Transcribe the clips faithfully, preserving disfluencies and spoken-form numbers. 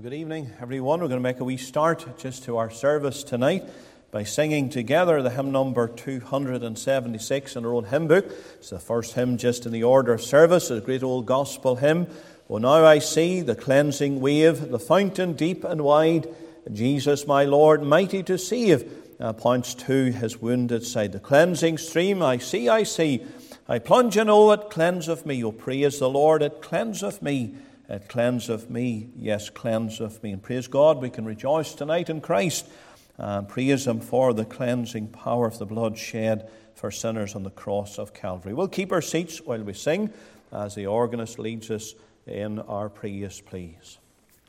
good evening, everyone. We're going to make a wee start just to our service tonight by singing together the hymn number two hundred seventy-six in our own hymn book. It's the first hymn just in the order of service, a great old gospel hymn. Oh, now I see the cleansing wave, the fountain deep and wide. Jesus, my Lord, mighty to save, uh, points to his wounded side. The cleansing stream, I see, I see. I plunge and oh, it cleanseth me. Oh, praise the Lord, it cleanseth me. It cleanseth me, yes, cleanseth me. And praise God, we can rejoice tonight in Christ and praise Him for the cleansing power of the blood shed for sinners on the cross of Calvary. We'll keep our seats while we sing as the organist leads us in our praise, please.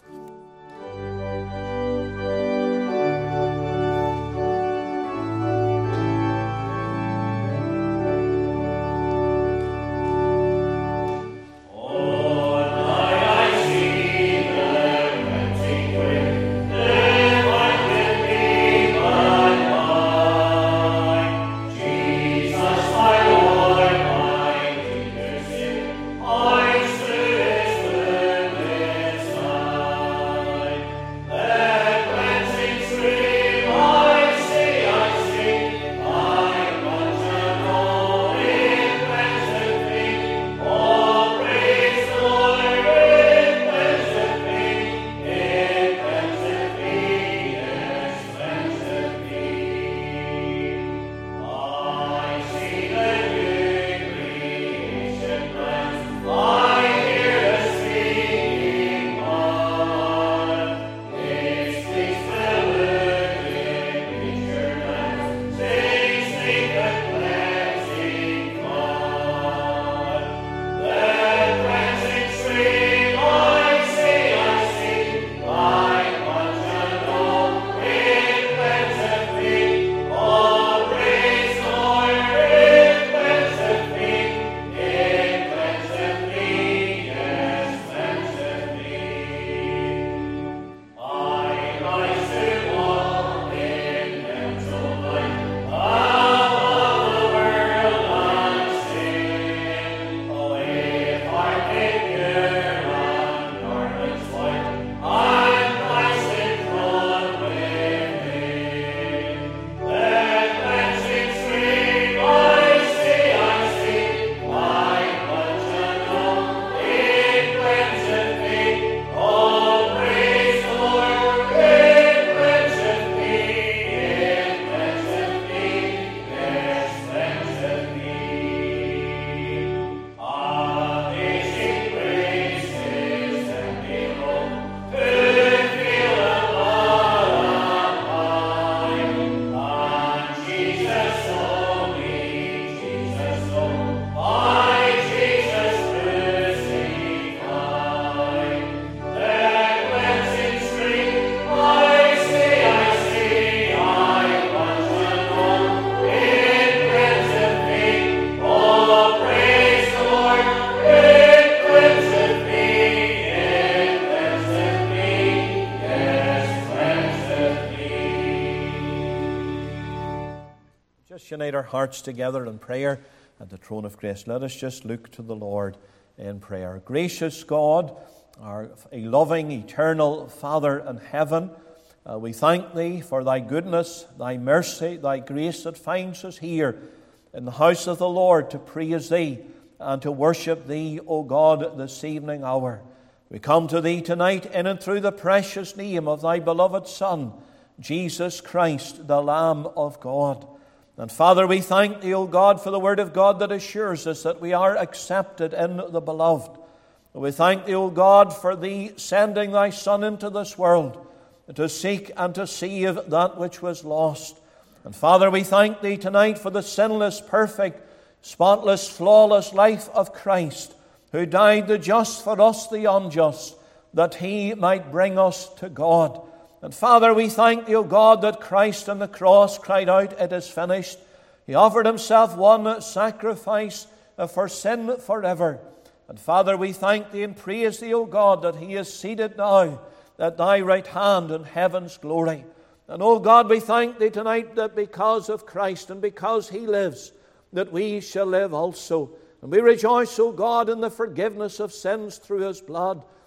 Unite our hearts together in prayer at the throne of grace. Let us just look to the Lord in prayer. Gracious God, our a loving, eternal Father in heaven, uh, we thank Thee for Thy goodness, Thy mercy, Thy grace that finds us here in the house of the Lord to praise Thee and to worship Thee, O God, this evening hour. We come to Thee tonight in and through the precious name of Thy beloved Son, Jesus Christ, the Lamb of God. And Father, we thank Thee, O God, for the Word of God that assures us that we are accepted in the Beloved. We thank Thee, O God, for Thee sending Thy Son into this world to seek and to save that which was lost. And Father, we thank Thee tonight for the sinless, perfect, spotless, flawless life of Christ, who died the just for us the unjust, that He might bring us to God. And Father, we thank Thee, O God, that Christ on the cross cried out, "It is finished." He offered Himself one sacrifice for sin forever. And Father, we thank Thee and praise Thee, O God, that He is seated now at Thy right hand in heaven's glory. And, O God, we thank Thee tonight that because of Christ and because He lives, that we shall live also. And we rejoice, O God, in the forgiveness of sins through His blood.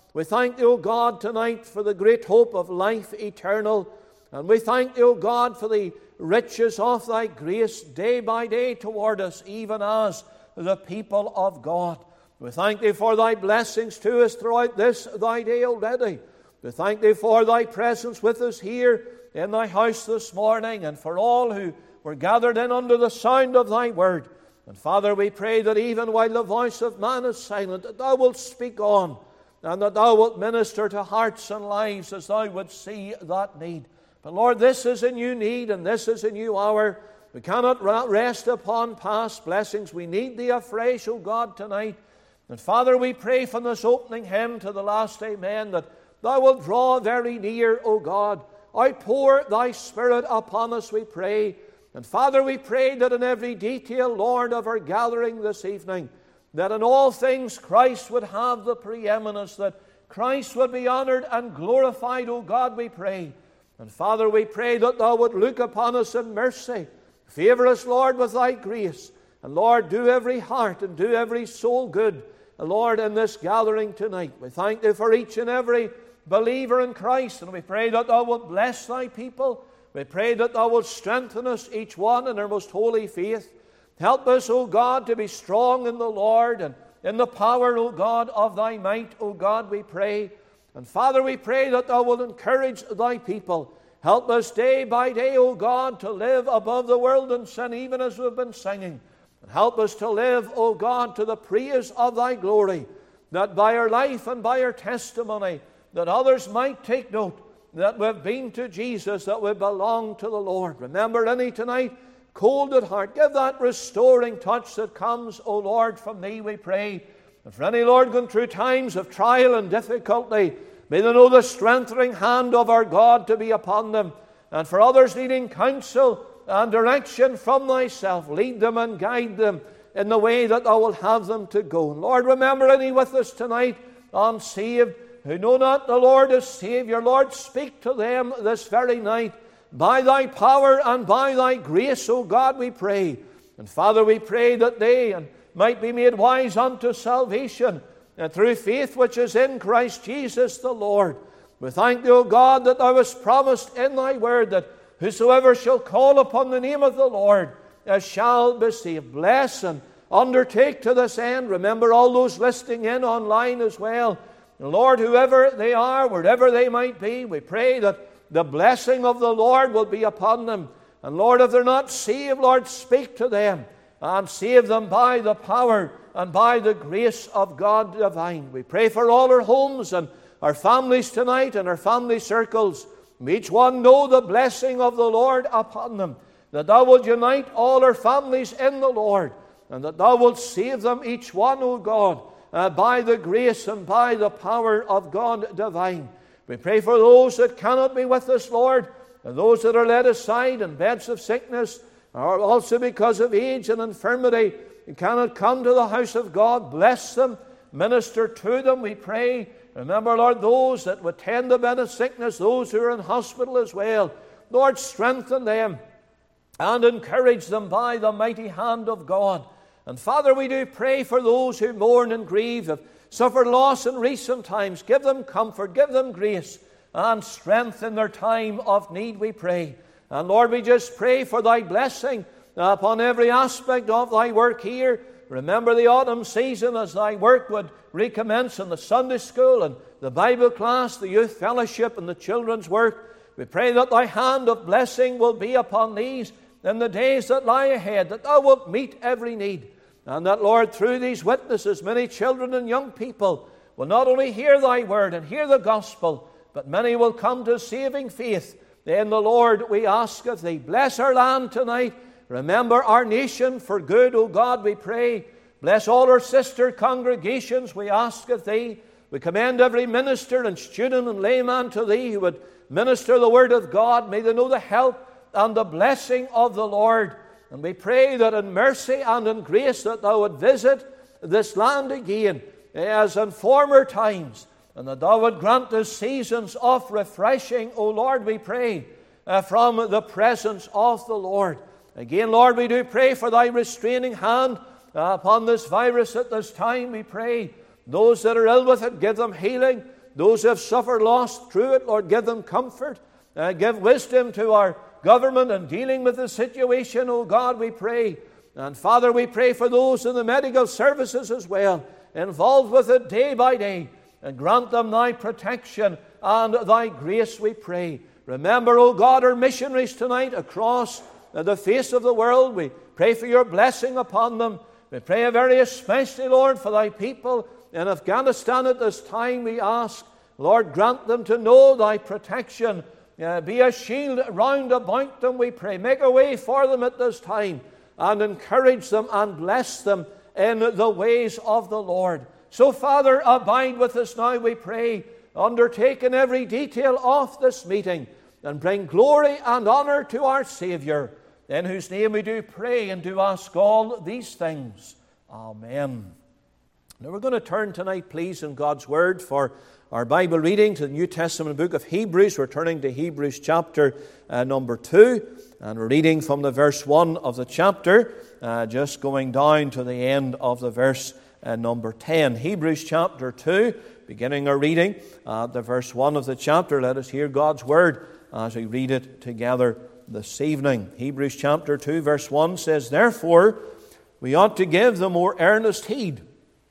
We thank Thee, O God, tonight for the great hope of life eternal. And we thank Thee, O God, for the riches of Thy grace day by day toward us, even as the people of God. We thank Thee for Thy blessings to us throughout this Thy day already. We thank Thee for Thy presence with us here in Thy house this morning, and for all who were gathered in under the sound of Thy word. And Father, we pray that even while the voice of man is silent, that Thou wilt speak on, and that Thou wilt minister to hearts and lives as Thou would see that need. But Lord, this is a new need, and this is a new hour. We cannot rest upon past blessings. We need Thee afresh, O God, tonight. And Father, we pray from this opening hymn to the last amen that Thou wilt draw very near, O God. Outpour Thy Spirit upon us, we pray. And Father, we pray that in every detail, Lord, of our gathering this evening, that in all things Christ would have the preeminence, that Christ would be honored and glorified, O God, we pray. And Father, we pray that Thou would look upon us in mercy. Favor us, Lord, with Thy grace. And Lord, do every heart and do every soul good, Lord, in this gathering tonight. We thank Thee for each and every believer in Christ, and we pray that Thou wilt bless Thy people. We pray that Thou wilt strengthen us, each one, in our most holy faith. Help us, O God, to be strong in the Lord and in the power, O God, of Thy might, O God, we pray. And Father, we pray that Thou wilt encourage Thy people. Help us day by day, O God, to live above the world and sin, even as we've been singing. And help us to live, O God, to the praise of Thy glory, that by our life and by our testimony, that others might take note that we've been to Jesus, that we belong to the Lord. Remember any tonight cold at heart, give that restoring touch that comes, O Lord, from Thee, we pray. And for any, Lord, going through times of trial and difficulty, may they know the strengthening hand of our God to be upon them. And for others needing counsel and direction from Thyself, lead them and guide them in the way that Thou wilt have them to go. And Lord, remember any with us tonight unsaved, who know not the Lord as Savior. Lord, speak to them this very night by Thy power and by Thy grace, O God, we pray. And Father, we pray that they might be made wise unto salvation, and through faith which is in Christ Jesus the Lord. We thank Thee, O God, that Thou hast promised in Thy word that whosoever shall call upon the name of the Lord shall be saved. Bless and undertake to this end. Remember all those listening in online as well. And Lord, whoever they are, wherever they might be, we pray that the blessing of the Lord will be upon them. And Lord, if they're not saved, Lord, speak to them and save them by the power and by the grace of God divine. We pray for all our homes and our families tonight and our family circles. May each one know the blessing of the Lord upon them, that Thou wilt unite all our families in the Lord, and that Thou wilt save them each one, O God, Uh, by the grace and by the power of God divine. We pray for those that cannot be with us, Lord, and those that are laid aside in beds of sickness, or also because of age and infirmity, and cannot come to the house of God. Bless them, minister to them, we pray. Remember, Lord, those that would tend the bed of sickness, those who are in hospital as well. Lord, strengthen them and encourage them by the mighty hand of God. And Father, we do pray for those who mourn and grieve, have suffered loss in recent times. Give them comfort, give them grace and strength in their time of need, we pray. And Lord, we just pray for Thy blessing upon every aspect of Thy work here. Remember the autumn season as Thy work would recommence in the Sunday school and the Bible class, the youth fellowship and the children's work. We pray that Thy hand of blessing will be upon these in the days that lie ahead, that Thou wilt meet every need. And that, Lord, through these witnesses, many children and young people will not only hear Thy word and hear the gospel, but many will come to saving faith in the Lord, we ask of Thee. Bless our land tonight. Remember our nation for good, O God, we pray. Bless all our sister congregations, we ask of Thee. We commend every minister and student and layman to Thee who would minister the word of God. May they know the help and the blessing of the Lord. And we pray that in mercy and in grace that Thou would visit this land again as in former times, and that Thou would grant us seasons of refreshing, O Lord, we pray, uh, from the presence of the Lord. Again, Lord, we do pray for Thy restraining hand uh, upon this virus at this time, we pray. Those that are ill with it, give them healing. Those who have suffered loss through it, Lord, give them comfort. Uh, give wisdom to our government in dealing with the situation, oh God, we pray. And Father, we pray for those in the medical services as well, involved with it day by day. And grant them thy protection and thy grace, we pray. Remember, O God, our missionaries tonight across the face of the world. We pray for your blessing upon them. We pray very especially, Lord, for thy people in Afghanistan at this time. We ask, Lord, grant them to know thy protection. Uh, be a shield round about them, we pray. Make a way for them at this time and encourage them and bless them in the ways of the Lord. So, Father, abide with us now, we pray, undertake in every detail of this meeting, and bring glory and honor to our Savior, in whose name we do pray and do ask all these things. Amen. Now we're going to turn tonight, please, in God's Word for our Bible reading to the New Testament book of Hebrews. We're turning to Hebrews chapter uh, number two, and we're reading from the verse one of the chapter, uh, just going down to the end of the verse Uh, number ten. Hebrews chapter two, beginning our reading at uh, the verse one of the chapter. Let us hear God's word as we read it together this evening. Hebrews chapter two, verse one says, "Therefore we ought to give the more earnest heed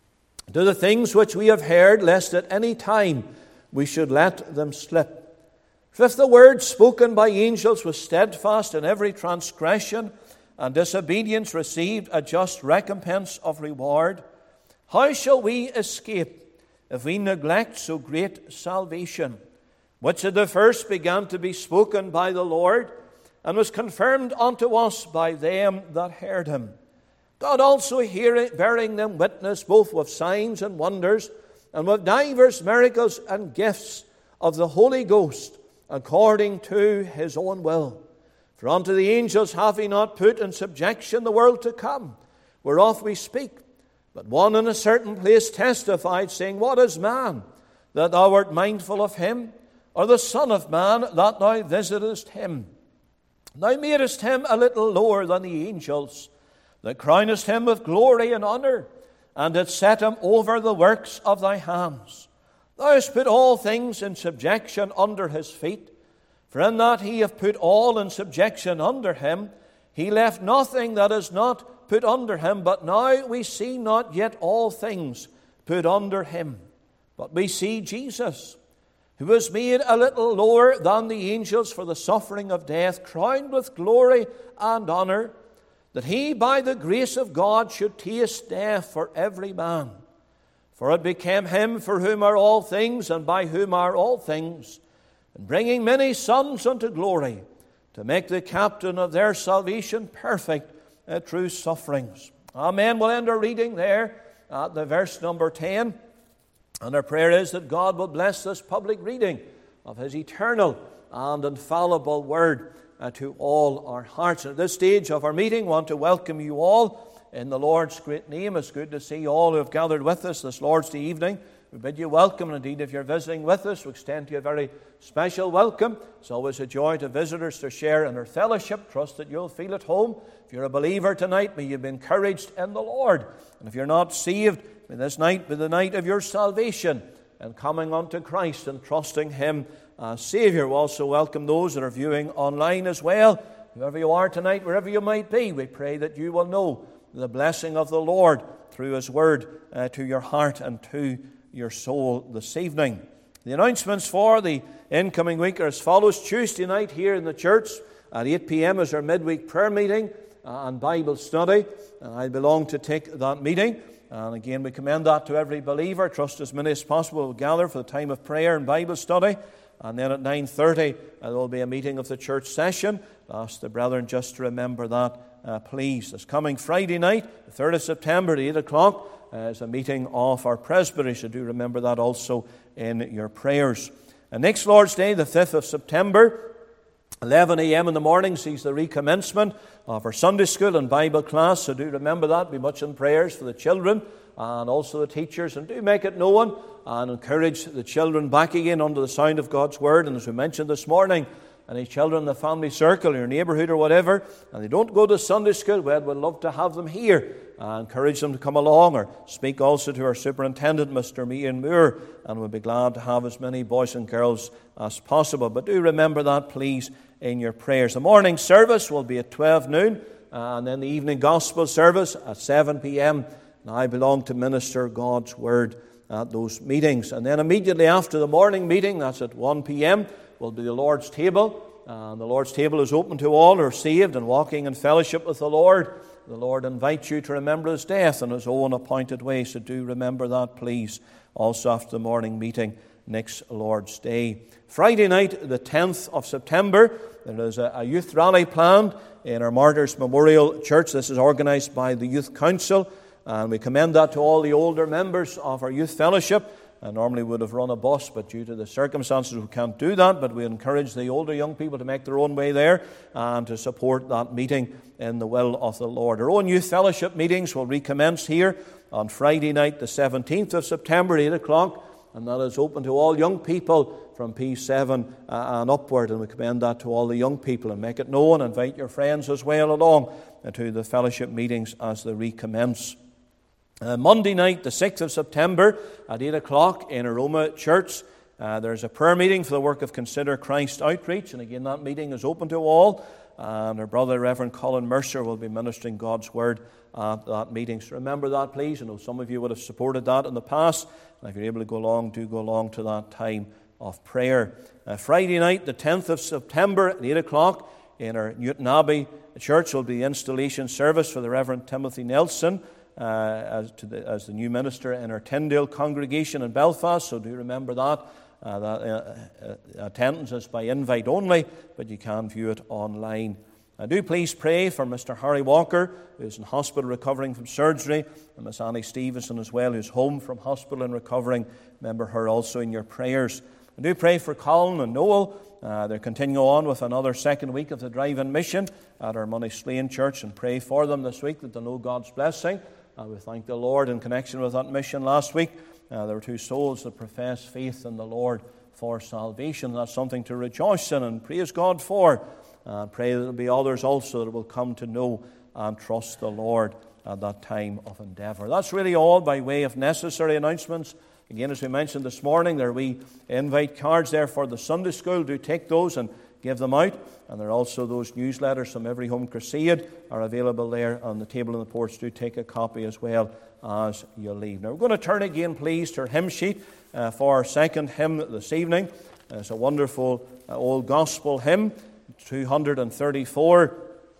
to the things which we have heard, lest at any time we should let them slip. For if the word spoken by angels was steadfast, and every transgression and disobedience received a just recompense of reward, how shall we escape if we neglect so great salvation, which at the first began to be spoken by the Lord, and was confirmed unto us by them that heard him? God also hearing, bearing them witness both with signs and wonders, and with divers miracles and gifts of the Holy Ghost, according to his own will. For unto the angels hath he not put in subjection the world to come, whereof we speak. But one in a certain place testified, saying, What is man, that thou art mindful of him? Or the Son of man, that thou visitest him? Thou madest him a little lower than the angels, that crownest him with glory and honour, and didst set him over the works of thy hands. Thou hast put all things in subjection under his feet. For in that he hath put all in subjection under him, he left nothing that is not put under him. But now we see not yet all things put under him, but we see Jesus, who was made a little lower than the angels for the suffering of death, crowned with glory and honour, that he by the grace of God should taste death for every man. For it became him for whom are all things, and by whom are all things, and bringing many sons unto glory, to make the captain of their salvation perfect Uh, through sufferings." Amen. We'll end our reading there at the verse number ten. And our prayer is that God will bless this public reading of his eternal and infallible word uh, to all our hearts. And at this stage of our meeting, I want to welcome you all in the Lord's great name. It's good to see all who have gathered with us this Lord's Day evening. We bid you welcome. Indeed, if you're visiting with us, we extend to you a very special welcome. It's always a joy to visitors to share in our fellowship. Trust that you'll feel at home. If you're a believer tonight, may you be encouraged in the Lord. And if you're not saved, may this night be the night of your salvation and coming unto Christ and trusting him as Savior. We also welcome those that are viewing online as well. Whoever you are tonight, wherever you might be, we pray that you will know the blessing of the Lord through his word uh, to your heart and to your soul this evening. The announcements for the incoming week are as follows. Tuesday night here in the church at eight p.m. is our midweek prayer meeting and Bible study, and I belong to take that meeting. And again, we commend that to every believer. Trust as many as possible will gather for the time of prayer and Bible study. And then at nine thirty, uh, there will be a meeting of the church session. Ask the brethren just to remember that, uh, please. This coming Friday night, the third of September at eight o'clock, uh, is a meeting of our presbytery. So do remember that also in your prayers. And next Lord's Day, the fifth of September, eleven a.m. in the morning, sees the recommencement of our Sunday school and Bible class. So do remember that. Be much in prayers for the children and also the teachers. And do make it known and encourage the children back again under the sound of God's word. And as we mentioned this morning, any children in the family circle, your neighbourhood or whatever, and they don't go to Sunday school, well, we'd love to have them here. Uh, encourage them to come along, or speak also to our superintendent, Mister Ian Moore, and we'll be glad to have as many boys and girls as possible. But do remember that, please, in your prayers. The morning service will be at twelve noon, and then the evening gospel service at seven p.m. And I belong to minister God's Word at those meetings. And then immediately after the morning meeting, that's at one p.m., will be the Lord's table. And the Lord's table is open to all who are saved and walking in fellowship with the Lord. The Lord invites you to remember His death in His own appointed way. So do remember that, please, also after the morning meeting next Lord's Day. Friday night, the tenth of September, there is a, a youth rally planned in our Martyrs Memorial Church. This is organised by the Youth Council, and we commend that to all the older members of our youth fellowship. I normally would have run a bus, but due to the circumstances we can't do that. But we encourage the older young people to make their own way there and to support that meeting in the will of the Lord. Our own youth fellowship meetings will recommence here on Friday night, the seventeenth of September, eight o'clock. And that is open to all young people from P seven and upward. And we commend that to all the young people, and make it known. Invite your friends as well along to the fellowship meetings as they recommence. Uh, Monday night, the sixth of September, at eight o'clock in Aroma Church, uh, there's a prayer meeting for the work of Consider Christ Outreach. And again, that meeting is open to all. And our brother, Reverend Colin Mercer, will be ministering God's Word at that meeting. So remember that, please. I know some of you would have supported that in the past. And if you're able to go along, do go along to that time of prayer. Uh, Friday night, the tenth of September, at eight o'clock, in our Newton Abbey Church, will be the installation service for the Reverend Timothy Nelson, Uh, as, to the, as the new minister in our Tyndale congregation in Belfast. So do remember that. Uh, that uh, uh, attendance is by invite only, but you can view it online. Uh, do please pray for Mister Harry Walker, who's in hospital recovering from surgery, and Miss Annie Stevenson as well, who's home from hospital and recovering. Remember her also in your prayers. And do pray for Colin and Noel. Uh, they're continuing on with another second week of the drive-in mission at our Moneyslane Church, and pray for them this week that they know God's blessing. Uh, we thank the Lord in connection with that mission last week. Uh, there were two souls that professed faith in the Lord for salvation. That's something to rejoice in and praise God for. Uh, pray that there will be others also that will come to know and trust the Lord at that time of endeavour. That's really all by way of necessary announcements. Again, as we mentioned this morning, there will be invite cards there for the Sunday school. Do take those and give them out. And there are also those newsletters from Every Home Crusade are available there on the table in the porch. Do take a copy as well as you leave. Now we're going to turn again, please, to our hymn sheet uh, for our second hymn this evening. Uh, it's a wonderful uh, old gospel hymn, two hundred thirty-four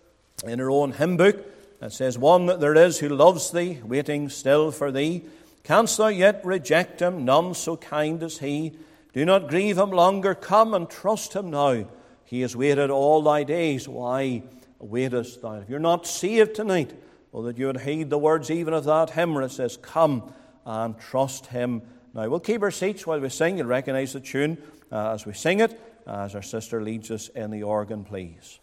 in our own hymn book. It says, "One there is who loves thee, waiting still for thee. Canst thou yet reject him, none so kind as he? Do not grieve him longer, come and trust him now. He has waited all thy days, why waitest thou?" If you're not saved tonight, well, that you would heed the words even of that hymn where it says, "Come and trust him now." We'll keep our seats while we sing. You'll recognize the tune uh, as we sing it, as our sister leads us in the organ, please.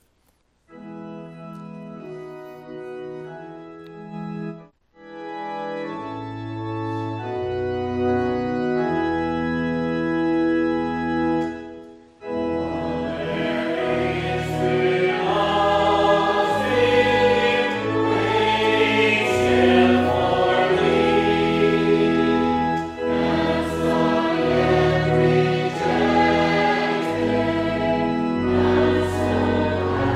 Thank you.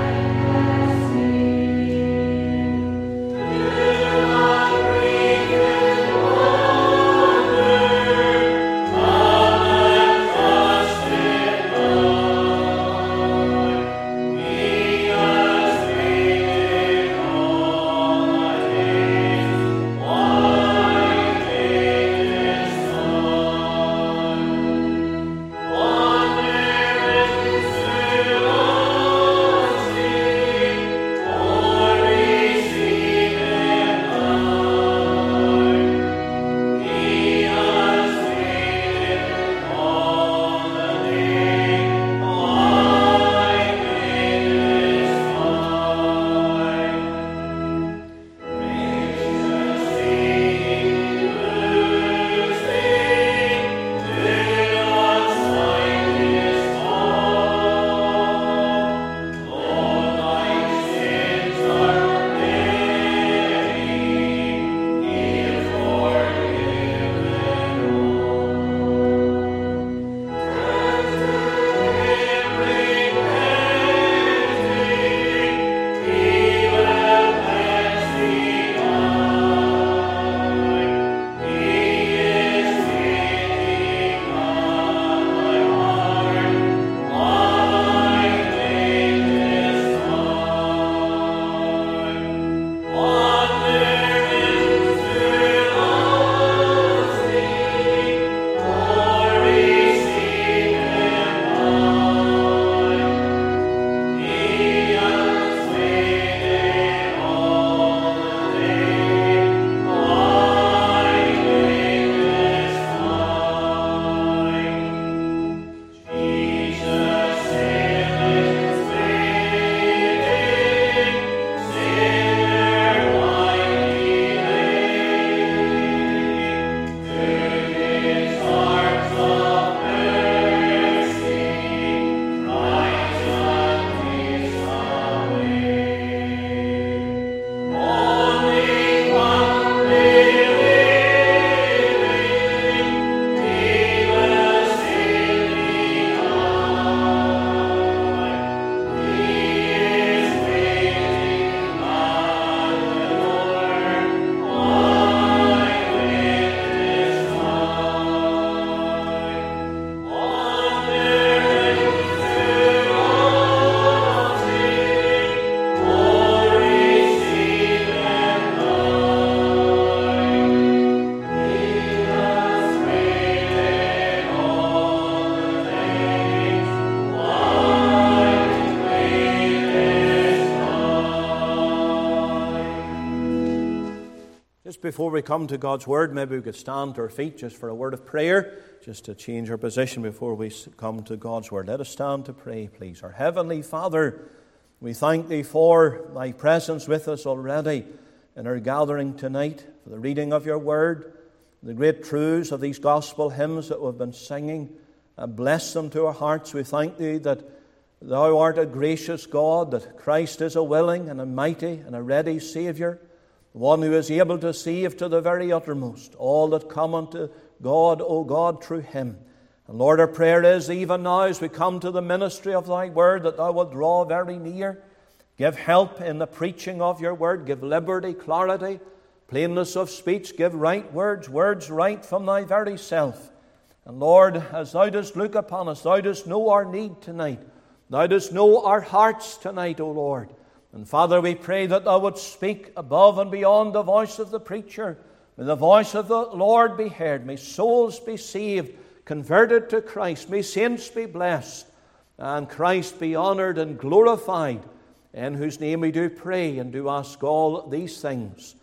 Just before we come to God's Word, maybe we could stand to our feet just for a word of prayer, just to change our position before we come to God's Word. Let us stand to pray, please. Our Heavenly Father, we thank Thee for Thy presence with us already in our gathering tonight, for the reading of Your Word, the great truths of these gospel hymns that we've been singing, and bless them to our hearts. We thank Thee that Thou art a gracious God, that Christ is a willing and a mighty and a ready Saviour, one who is able to save to the very uttermost all that come unto God, O God, through Him. And Lord, our prayer is, even now as we come to the ministry of Thy Word, that Thou wilt draw very near. Give help in the preaching of Your Word. Give liberty, clarity, plainness of speech. Give right words, words right from Thy very self. And Lord, as Thou dost look upon us, Thou dost know our need tonight. Thou dost know our hearts tonight, O Lord. And Father, we pray that Thou wouldst speak above and beyond the voice of the preacher. May the voice of the Lord be heard. May souls be saved, converted to Christ. May saints be blessed, and Christ be honoured and glorified, in whose name we do pray and do ask all these things.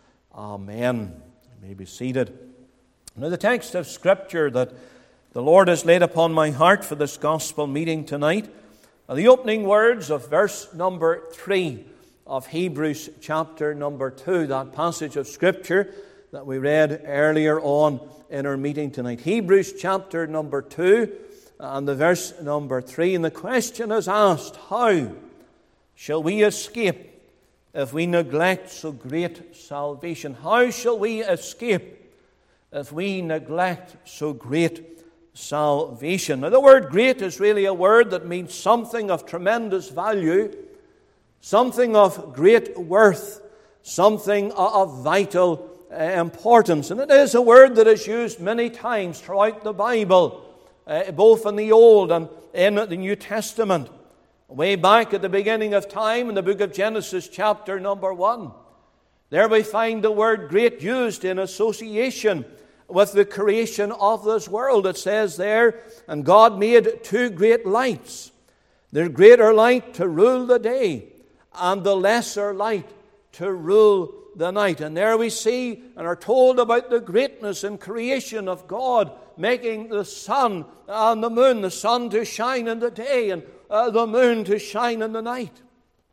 Amen. You may be seated. Now, the text of Scripture that the Lord has laid upon my heart for this gospel meeting tonight are the opening words of verse number three of Hebrews chapter number two, that passage of Scripture that we read earlier on in our meeting tonight. Hebrews chapter number two and the verse number three. And the question is asked, how shall we escape if we neglect so great salvation? How shall we escape if we neglect so great salvation? Now, the word great is really a word that means something of tremendous value, something of great worth, something of vital importance. And it is a word that is used many times throughout the Bible, uh, both in the Old and in the New Testament. Way back at the beginning of time in the book of Genesis chapter number one, there we find the word great used in association with the creation of this world. It says there, and God made two great lights, the greater light to rule the day, and the lesser light to rule the night. And there we see and are told about the greatness and creation of God, making the sun and the moon, the sun to shine in the day and uh, the moon to shine in the night.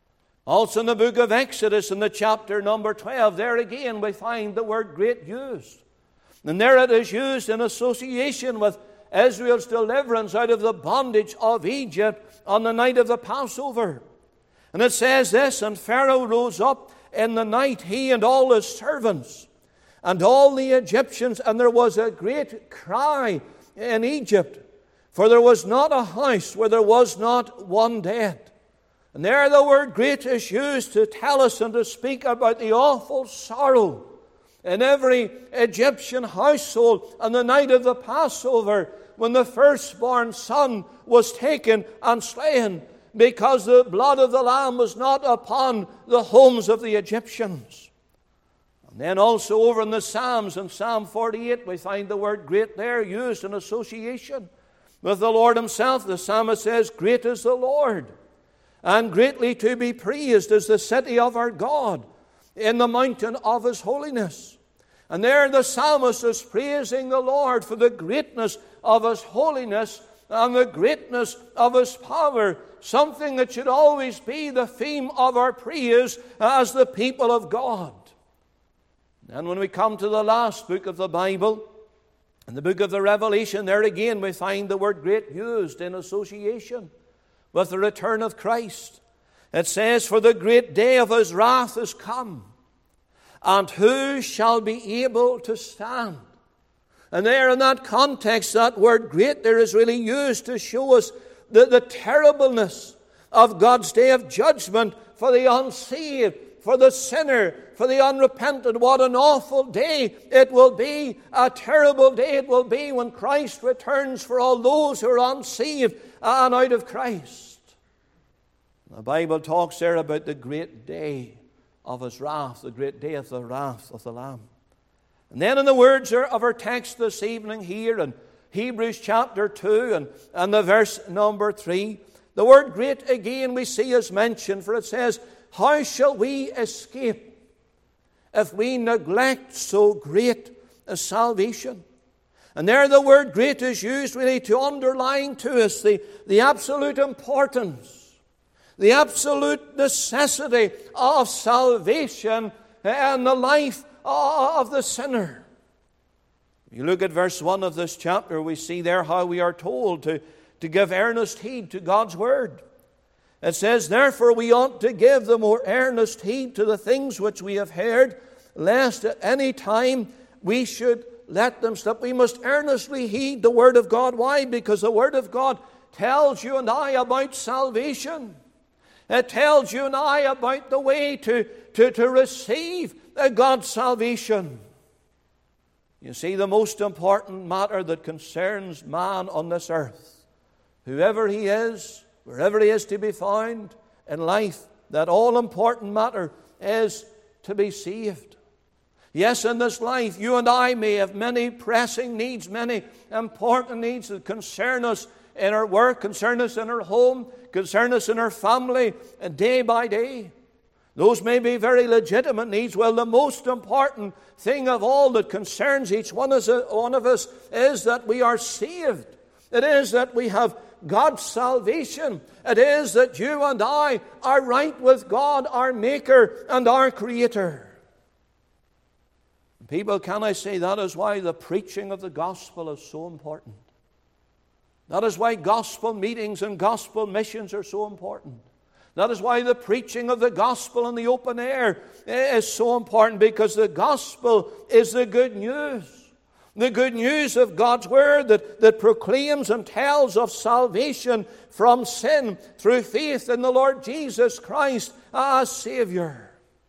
Also in the book of Exodus, in the chapter number twelve, there again we find the word great used. And there it is used in association with Israel's deliverance out of the bondage of Egypt on the night of the Passover. And it says this, and Pharaoh rose up in the night, he and all his servants, and all the Egyptians, and there was a great cry in Egypt, for there was not a house where there was not one dead. And there the word great is used to tell us and to speak about the awful sorrow in every Egyptian household on the night of the Passover, when the firstborn son was taken and slain, because the blood of the Lamb was not upon the homes of the Egyptians. And then also over in the Psalms, in Psalm forty-eight, we find the word great there used in association with the Lord Himself. The psalmist says, great is the Lord, and greatly to be praised is the city of our God in the mountain of His holiness. And there the psalmist is praising the Lord for the greatness of His holiness and the greatness of His power, something that should always be the theme of our praise as the people of God. And when we come to the last book of the Bible, in the book of the Revelation, there again we find the word great used in association with the return of Christ. It says, for the great day of His wrath is come, and who shall be able to stand? And there in that context, that word great there is really used to show us the, the terribleness of God's day of judgment for the unsaved, for the sinner, for the unrepentant. What an awful day it will be, a terrible day it will be when Christ returns for all those who are unsaved and out of Christ. The Bible talks there about the great day of His wrath, the great day of the wrath of the Lamb. And then in the words of our text this evening here in Hebrews chapter two and, and the verse number three, the word great again we see is mentioned, for it says, how shall we escape if we neglect so great a salvation. And there the word great is used really to underline to us the, the absolute importance, the absolute necessity of salvation and the life of the sinner. You look at verse one of this chapter, we see there how we are told to, to give earnest heed to God's word. It says, therefore we ought to give the more earnest heed to the things which we have heard, lest at any time we should let them slip. We must earnestly heed the word of God. Why? Because the word of God tells you and I about salvation. It tells you and I about the way to, to, to receive God's salvation. You see, the most important matter that concerns man on this earth, whoever he is, wherever he is to be found in life, that all-important matter is to be saved. Yes, in this life, you and I may have many pressing needs, many important needs that concern us in our work, concern us in our home, concern us in our family, and day by day. Those may be very legitimate needs. Well, the most important thing of all that concerns each one of us is that we are saved. It is that we have God's salvation. It is that you and I are right with God, our Maker and our Creator. People, can I say that is why the preaching of the gospel is so important. That is why gospel meetings and gospel missions are so important. That is why the preaching of the gospel in the open air is so important, because the gospel is the good news. The good news of God's word that, that proclaims and tells of salvation from sin through faith in the Lord Jesus Christ as Savior.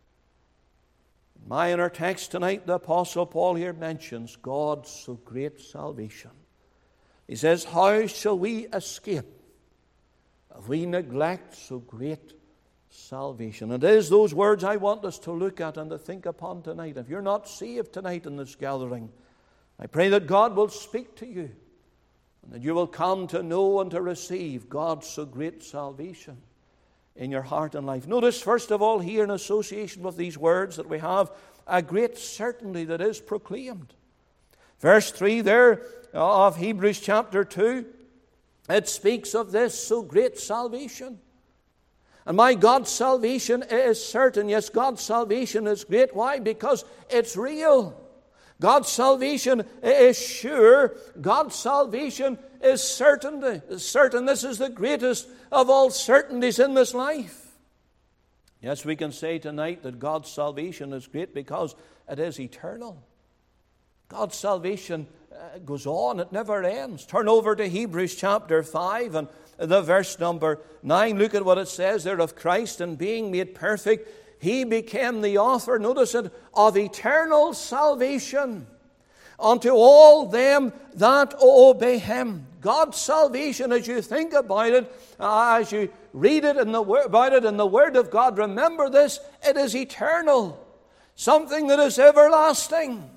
My in our text tonight, the Apostle Paul here mentions God's so great salvation. He says, how shall we escape if we neglect so great salvation? And it is those words I want us to look at and to think upon tonight. If you're not saved tonight in this gathering, I pray that God will speak to you and that you will come to know and to receive God's so great salvation in your heart and life. Notice, first of all, here in association with these words, that we have a great certainty that is proclaimed. Verse three there of Hebrews chapter two, it speaks of this so great salvation. And my God's salvation is certain. Yes, God's salvation is great. Why? Because it's real. God's salvation is sure. God's salvation is certainty. Certain. This is the greatest of all certainties in this life. Yes, we can say tonight that God's salvation is great because it is eternal. God's salvation uh, goes on. It never ends. Turn over to Hebrews chapter five and the verse number nine. Look at what it says there of Christ, and being made perfect, He became the author, notice it, of eternal salvation unto all them that obey Him. God's salvation, as you think about it, uh, as you read it in the, about it in the Word of God, remember this, it is eternal. Something that is everlasting.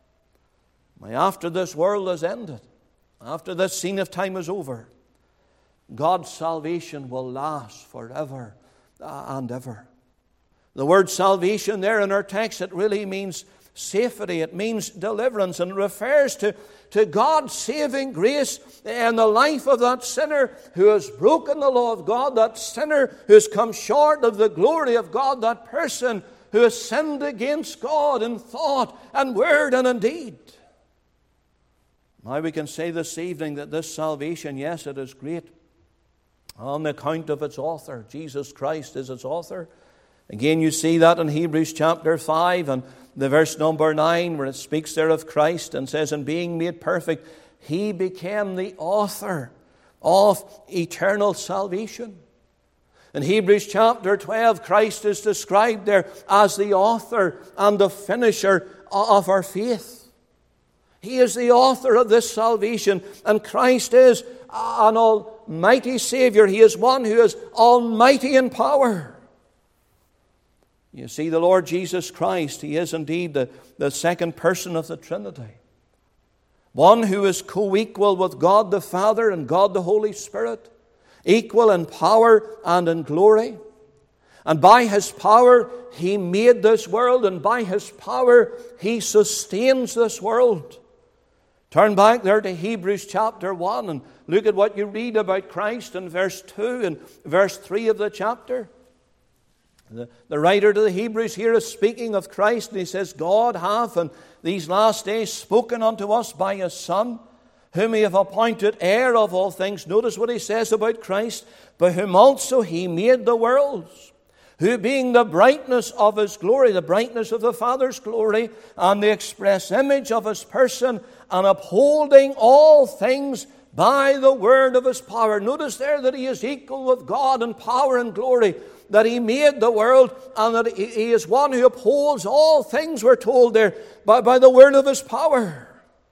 After this world is ended, after this scene of time is over, God's salvation will last forever and ever. The word salvation there in our text, it really means safety. It means deliverance, and refers to, to God's saving grace in the life of that sinner who has broken the law of God, that sinner who has come short of the glory of God, that person who has sinned against God in thought and word and in deed. Now we can say this evening that this salvation, yes, it is great on the account of its author. Jesus Christ is its author. Again, you see that in Hebrews chapter five and the verse number nine, where it speaks there of Christ and says, and being made perfect, He became the author of eternal salvation. In Hebrews chapter twelve, Christ is described there as the author and the finisher of our faith. He is the author of this salvation, and Christ is an almighty Savior. He is one who is almighty in power. You see, the Lord Jesus Christ, He is indeed the, the second person of the Trinity. One who is co-equal with God the Father and God the Holy Spirit, equal in power and in glory. And by His power, He made this world, and by His power, He sustains this world. Turn back there to Hebrews chapter one and look at what you read about Christ in verse two and verse three of the chapter. The, the writer to the Hebrews here is speaking of Christ, and he says, God hath in these last days spoken unto us by His Son, whom He hath appointed heir of all things. Notice what he says about Christ. By whom also He made the worlds, who being the brightness of His glory, the brightness of the Father's glory, and the express image of His person, and upholding all things by the word of His power. Notice there that He is equal with God in power and glory, that He made the world, and that He is one who upholds all things, we're told there, by, by the word of His power.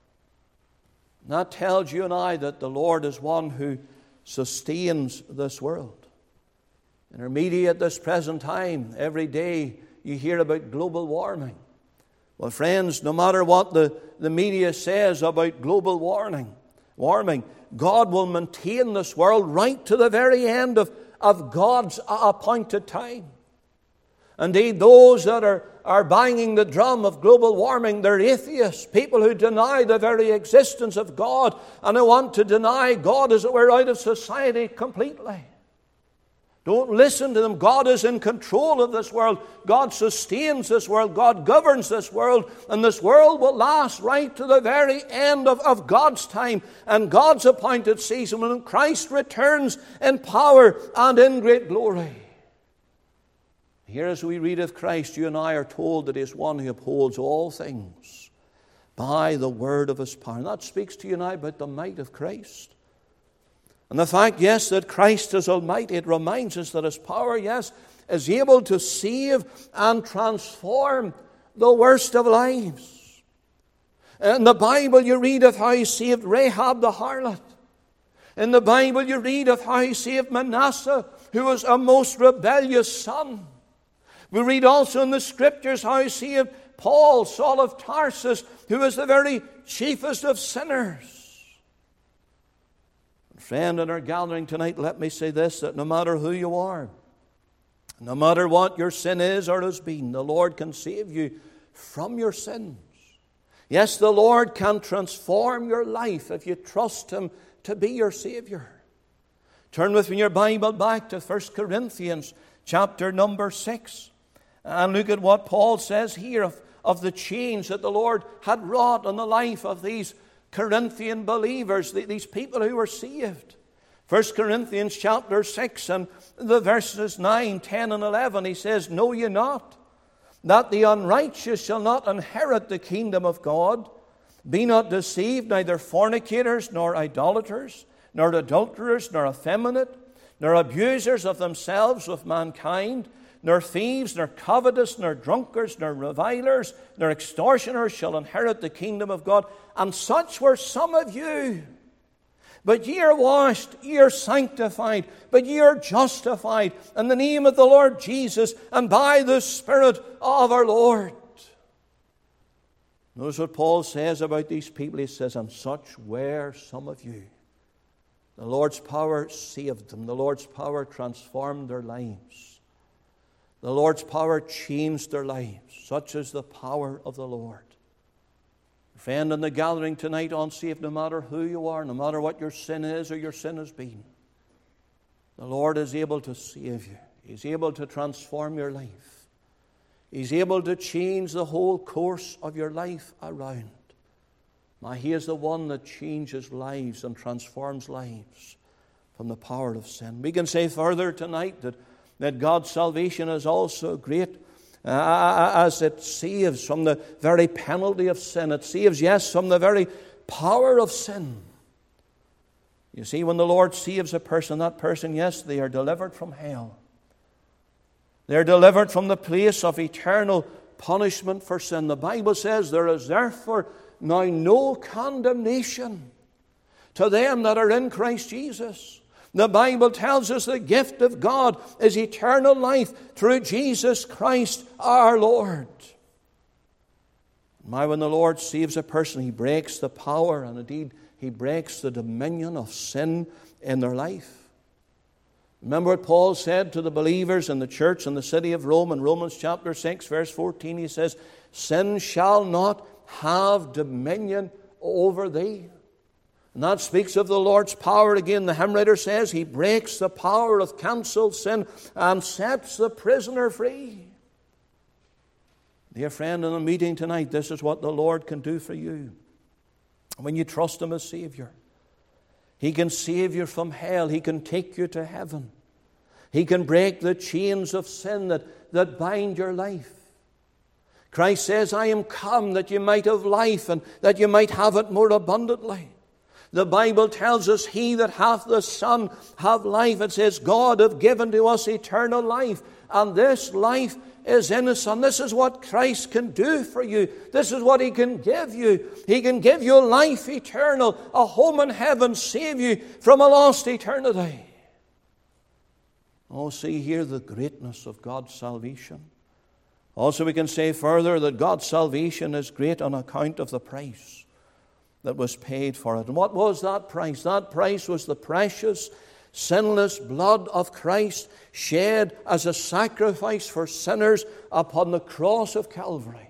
And that tells you and I that the Lord is one who sustains this world. In our media at this present time, every day you hear about global warming. Well, friends, no matter what the, the media says about global warming, warming, God will maintain this world right to the very end of, of God's appointed time. Indeed, those that are, are banging the drum of global warming, they're atheists, people who deny the very existence of God, and who want to deny God as it were out of society completely. Don't listen to them. God is in control of this world. God sustains this world. God governs this world. And this world will last right to the very end of, of God's time and God's appointed season, when Christ returns in power and in great glory. Here, as we read of Christ, you and I are told that He is one who upholds all things by the word of His power. And that speaks to you and I about the might of Christ. And the fact, yes, that Christ is almighty, it reminds us that His power, yes, is able to save and transform the worst of lives. In the Bible, you read of how He saved Rahab the harlot. In the Bible, you read of how He saved Manasseh, who was a most rebellious son. We read also in the Scriptures how He saved Paul, Saul of Tarsus, who was the very chiefest of sinners. Friend, in our gathering tonight, let me say this, that no matter who you are, no matter what your sin is or has been, the Lord can save you from your sins. Yes, the Lord can transform your life if you trust Him to be your Savior. Turn with me in your Bible back to First Corinthians chapter number six. And look at what Paul says here of, of the change that the Lord had wrought in the life of these Corinthian believers, these people who were saved. First Corinthians chapter six and the verses nine, ten and eleven, he says, Know ye not that the unrighteous shall not inherit the kingdom of God? Be not deceived, neither fornicators, nor idolaters, nor adulterers, nor effeminate, nor abusers of themselves with mankind, nor thieves, nor covetous, nor drunkards, nor revilers, nor extortioners shall inherit the kingdom of God. And such were some of you. But ye are washed, ye are sanctified, but ye are justified in the name of the Lord Jesus and by the Spirit of our Lord. Notice what Paul says about these people. He says, and such were some of you. The Lord's power saved them. The Lord's power transformed their lives. The Lord's power changed their lives. Such is the power of the Lord. Friend, in the gathering tonight, unsaved, no matter who you are, no matter what your sin is or your sin has been, the Lord is able to save you. He's able to transform your life. He's able to change the whole course of your life around. Now, He is the one that changes lives and transforms lives from the power of sin. We can say further tonight that that God's salvation is also great uh, as it saves from the very penalty of sin. It saves, yes, from the very power of sin. You see, when the Lord saves a person, that person, yes, they are delivered from hell. They are delivered from the place of eternal punishment for sin. The Bible says there is therefore now no condemnation to them that are in Christ Jesus. The Bible tells us the gift of God is eternal life through Jesus Christ our Lord. Now, when the Lord saves a person, He breaks the power and indeed He breaks the dominion of sin in their life. Remember what Paul said to the believers in the church in the city of Rome in Romans chapter six, verse fourteen. He says, sin shall not have dominion over thee. And that speaks of the Lord's power again. The hymn writer says, He breaks the power of cancelled sin and sets the prisoner free. Dear friend, in a meeting tonight, this is what the Lord can do for you. When you trust Him as Savior, He can save you from hell. He can take you to heaven. He can break the chains of sin that, that bind your life. Christ says, I am come that you might have life and that you might have it more abundantly. The Bible tells us, He that hath the Son hath life. It says, God hath given to us eternal life. And this life is in His Son. This is what Christ can do for you. This is what He can give you. He can give you life eternal, a home in heaven, save you from a lost eternity. Oh, see here the greatness of God's salvation. Also we can say further that God's salvation is great on account of the price that was paid for it. And what was that price? That price was the precious, sinless blood of Christ shed as a sacrifice for sinners upon the cross of Calvary.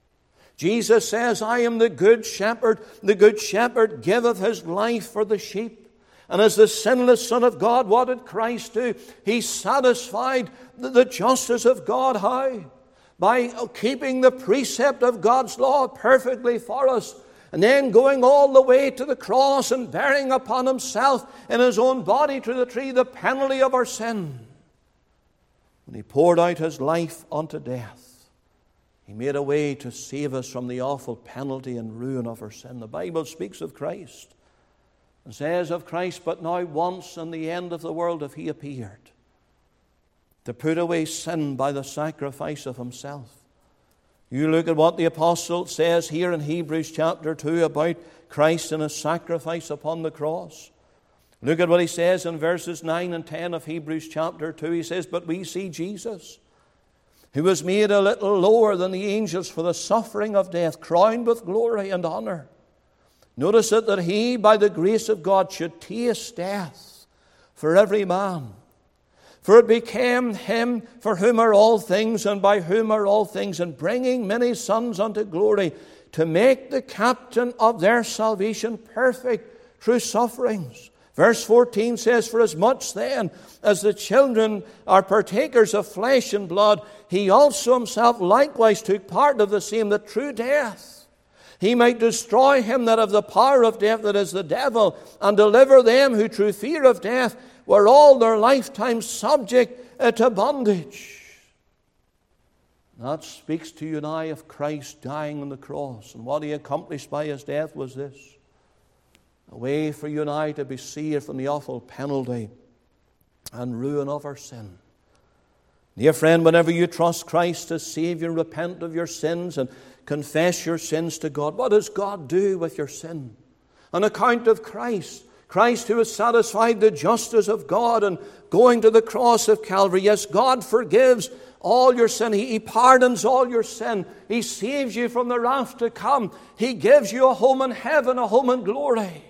Jesus says, I am the good shepherd. The good shepherd giveth his life for the sheep. And as the sinless Son of God, what did Christ do? He satisfied the justice of God. How? By keeping the precept of God's law perfectly for us. And then going all the way to the cross and bearing upon Himself in His own body to the tree the penalty of our sin. When He poured out His life unto death, He made a way to save us from the awful penalty and ruin of our sin. The Bible speaks of Christ and says of Christ, but now once in the end of the world hath He appeared to put away sin by the sacrifice of Himself. You look at what the apostle says here in Hebrews chapter two about Christ and His sacrifice upon the cross. Look at what he says in verses nine and ten of Hebrews chapter two. He says, but we see Jesus, who was made a little lower than the angels for the suffering of death, crowned with glory and honor. Notice it, that He, by the grace of God, should taste death for every man. For it became Him for whom are all things, and by whom are all things, and bringing many sons unto glory, to make the captain of their salvation perfect through sufferings. Verse fourteen says, for as much then as the children are partakers of flesh and blood, He also Himself likewise took part of the same, that through death He might destroy him that of the power of death, that is the devil, and deliver them who through fear of death were all their lifetime subject to bondage. That speaks to you and I of Christ dying on the cross. And what He accomplished by His death was this: a way for you and I to be saved from the awful penalty and ruin of our sin. Dear friend, whenever you trust Christ as Savior, repent of your sins and confess your sins to God. What does God do with your sin? On account of Christ. Christ who has satisfied the justice of God and going to the cross of Calvary. Yes, God forgives all your sin. He, he pardons all your sin. He saves you from the wrath to come. He gives you a home in heaven, a home in glory.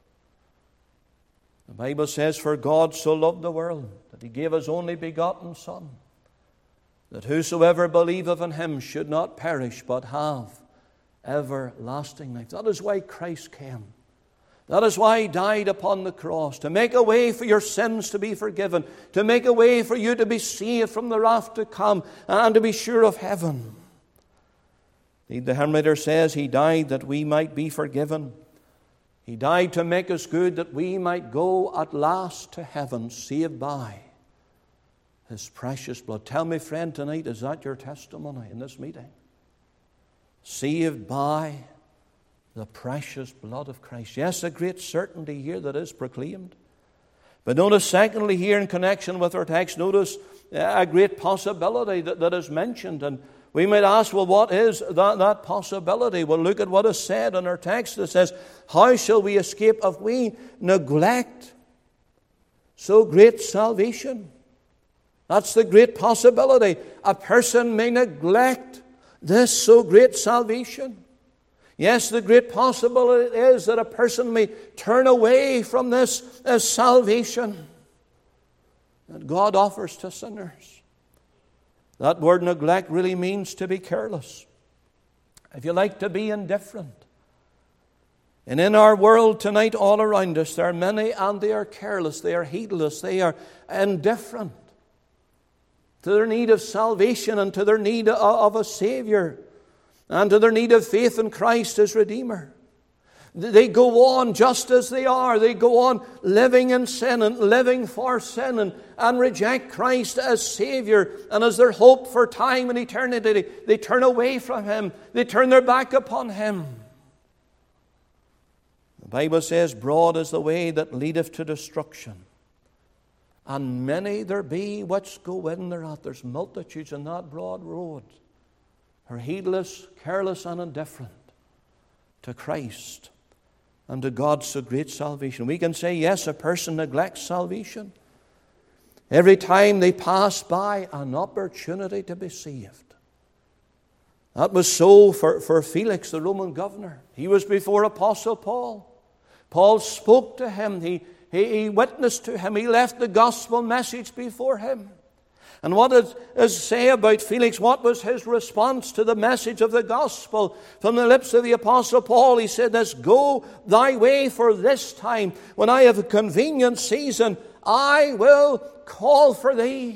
The Bible says, for God so loved the world that He gave His only begotten Son, that whosoever believeth in Him should not perish, but have everlasting life. That is why Christ came. That is why He died upon the cross, to make a way for your sins to be forgiven, to make a way for you to be saved from the wrath to come, and to be sure of heaven. The hymn writer says, He died that we might be forgiven. He died to make us good, that we might go at last to heaven, saved by His precious blood. Tell me, friend, tonight, is that your testimony in this meeting? Saved by the precious blood of Christ. Yes, a great certainty here that is proclaimed. But notice, secondly, here in connection with our text, notice a great possibility that, that is mentioned. And we might ask, well, what is that, that possibility? Well, look at what is said in our text. It says, how shall we escape if we neglect so great salvation? That's the great possibility. A person may neglect this so great salvation. Yes, the great possibility is that a person may turn away from this as salvation. that God offers to sinners. That word neglect really means to be careless. If you like, to be indifferent. And in our world tonight, all around us, there are many, and they are careless, they are heedless, they are indifferent to their need of salvation and to their need of a Savior and to their need of faith in Christ as Redeemer. They go on just as they are. They go on living in sin and living for sin and, and reject Christ as Savior and as their hope for time and eternity. They turn away from Him. They turn their back upon Him. The Bible says, broad is the way that leadeth to destruction, and many there be which go in thereat. There's multitudes in that broad road who are heedless, careless, and indifferent to Christ and to God's so great salvation. We can say, yes, a person neglects salvation every time they pass by an opportunity to be saved. That was so for, for Felix, the Roman governor. He was before Apostle Paul. Paul spoke to him. He, he, he witnessed to him. He left the gospel message before him. And what does it say about Felix? What was his response to the message of the gospel from the lips of the Apostle Paul? He said this, go thy way, for this time, when I have a convenient season, I will call for thee.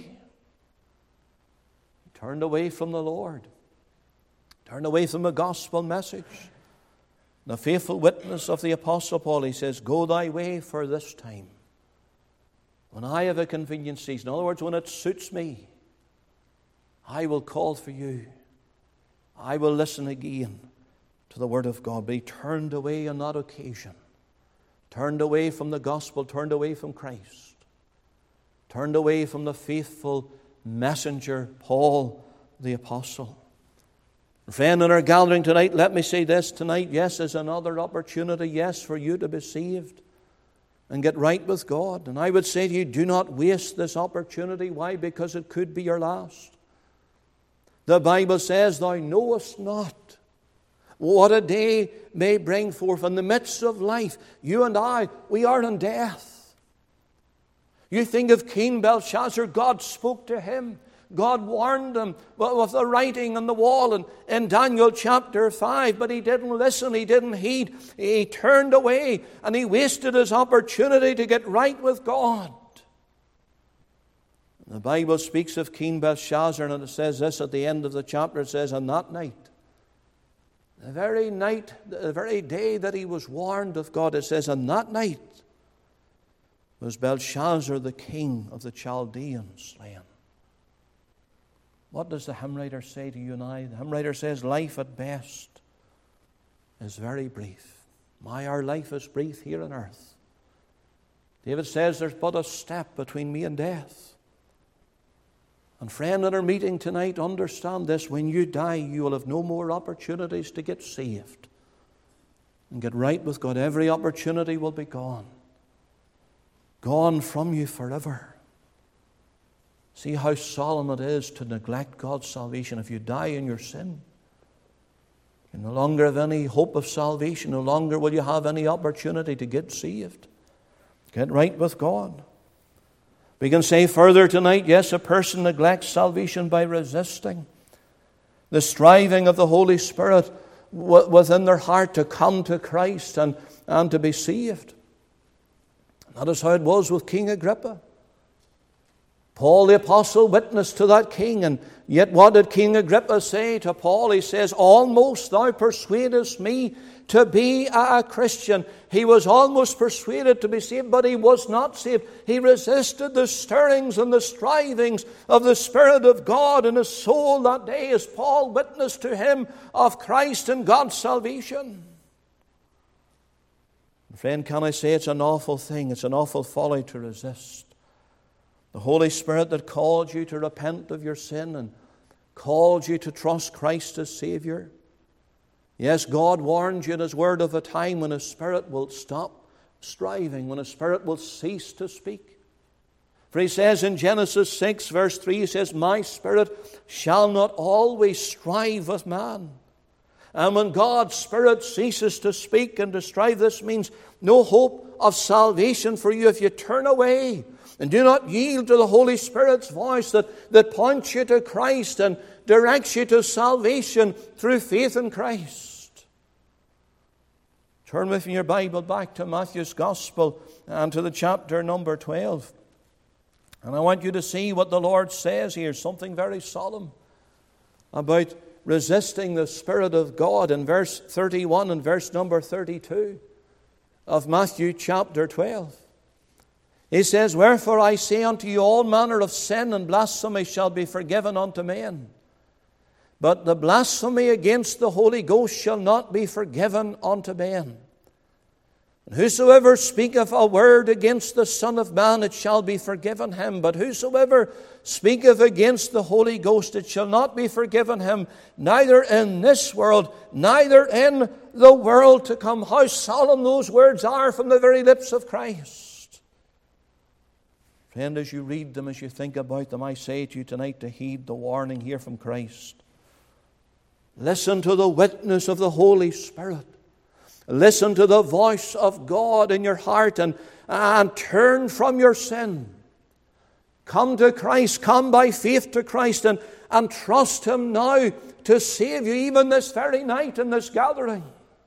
He turned away from the Lord. Turned away from the gospel message. The faithful witness of the Apostle Paul, he says, go thy way for this time, when I have a convenient season. In other words, when it suits me, I will call for you. I will listen again to the word of God. But he turned away on that occasion. Turned away from the gospel, turned away from Christ. Turned away from the faithful messenger, Paul the Apostle. Friend, in our gathering tonight, let me say this tonight. Yes, is another opportunity, yes, for you to be saved and get right with God. And I would say to you, do not waste this opportunity. Why? Because it could be your last. The Bible says, thou knowest not what a day may bring forth. In the midst of life, you and I, we are in death. You think of King Belshazzar, God spoke to him. God warned him with the writing on the wall in, in Daniel chapter five, but he didn't listen, he didn't heed. He turned away and he wasted his opportunity to get right with God. The Bible speaks of King Belshazzar, and it says this at the end of the chapter. It says, on that night, the very night, the very day that he was warned of God, it says, on that night was Belshazzar, the king of the Chaldeans, slain. What does the hymn writer say to you and I? The hymn writer says, life at best is very brief. My, our life is brief here on earth. David says there's but a step between me and death. And friend, in our meeting tonight, understand this. When you die, you will have no more opportunities to get saved and get right with God. Every opportunity will be gone. Gone from you forever. See how solemn it is to neglect God's salvation. If you die in your sin, you no longer have any hope of salvation. No longer will you have any opportunity to get saved. Get right with God. We can say further tonight, yes, a person neglects salvation by resisting the striving of the Holy Spirit within their heart to come to Christ and, and to be saved. That is how it was with King Agrippa. Paul the Apostle witnessed to that king, and yet what did King Agrippa say to Paul? He says, almost thou persuadest me to be a Christian. He was almost persuaded to be saved, but he was not saved. He resisted the stirrings and the strivings of the Spirit of God in his soul that day as Paul witnessed to him of Christ and God's salvation. Friend, can I say it's an awful thing, it's an awful folly to resist the Holy Spirit that called you to repent of your sin and called you to trust Christ as Savior. Yes, God warned you in His Word of a time when His Spirit will stop striving, when His Spirit will cease to speak. For He says in Genesis six verse three, He says, my Spirit shall not always strive with man. And when God's Spirit ceases to speak and to strive, this means no hope of salvation for you if you turn away And do not yield to the Holy Spirit's voice that, that points you to Christ and directs you to salvation through faith in Christ. Turn with me your Bible back to Matthew's Gospel and to the chapter number twelve. And I want you to see what the Lord says here, something very solemn about resisting the Spirit of God in verse thirty-one and verse number thirty-two of Matthew chapter twelve. He says, "Wherefore I say unto you, all manner of sin and blasphemy shall be forgiven unto men. But the blasphemy against the Holy Ghost shall not be forgiven unto men. And whosoever speaketh a word against the Son of Man, it shall be forgiven him. But whosoever speaketh against the Holy Ghost, it shall not be forgiven him, neither in this world, neither in the world to come." How solemn those words are from the very lips of Christ. Friend, as you read them, as you think about them, I say to you tonight to heed the warning here from Christ. Listen to the witness of the Holy Spirit. Listen to the voice of God in your heart and, and turn from your sin. Come to Christ, come by faith to Christ and, and trust Him now to save you even this very night in this gathering.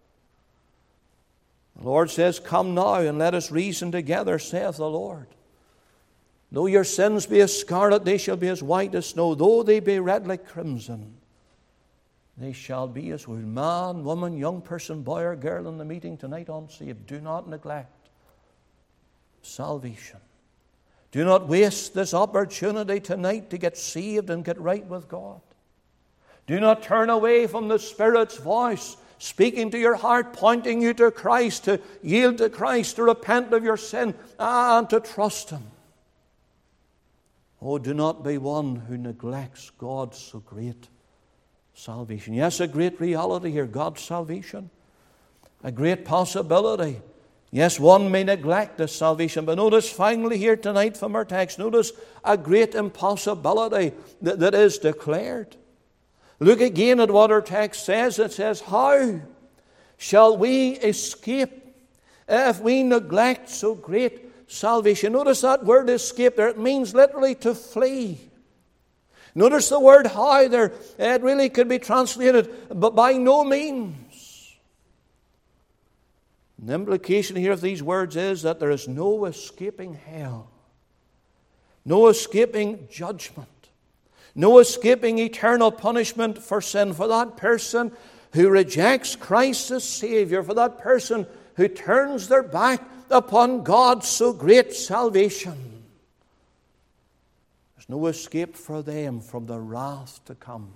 The Lord says, "Come now and let us reason together, saith the Lord. Though your sins be as scarlet, they shall be as white as snow. Though they be red like crimson, they shall be as wool." Man, woman, young person, boy or girl in the meeting tonight unsaved, do not neglect salvation. Do not waste this opportunity tonight to get saved and get right with God. Do not turn away from the Spirit's voice speaking to your heart, pointing you to Christ, to yield to Christ, to repent of your sin, and to trust Him. Oh, do not be one who neglects God's so great salvation. Yes, a great reality here, God's salvation. A great possibility. Yes, one may neglect this salvation. But notice finally here tonight from our text, notice a great impossibility that, that is declared. Look again at what our text says. It says, "How shall we escape if we neglect so great salvation?" Notice that word escape there. It means literally to flee. Notice the word how there. It really could be translated, but by no means. The implication here of these words is that there is no escaping hell. No escaping judgment. No escaping eternal punishment for sin. For that person who rejects Christ as Savior. For that person who turns their back upon God's so great salvation. There's no escape for them from the wrath to come.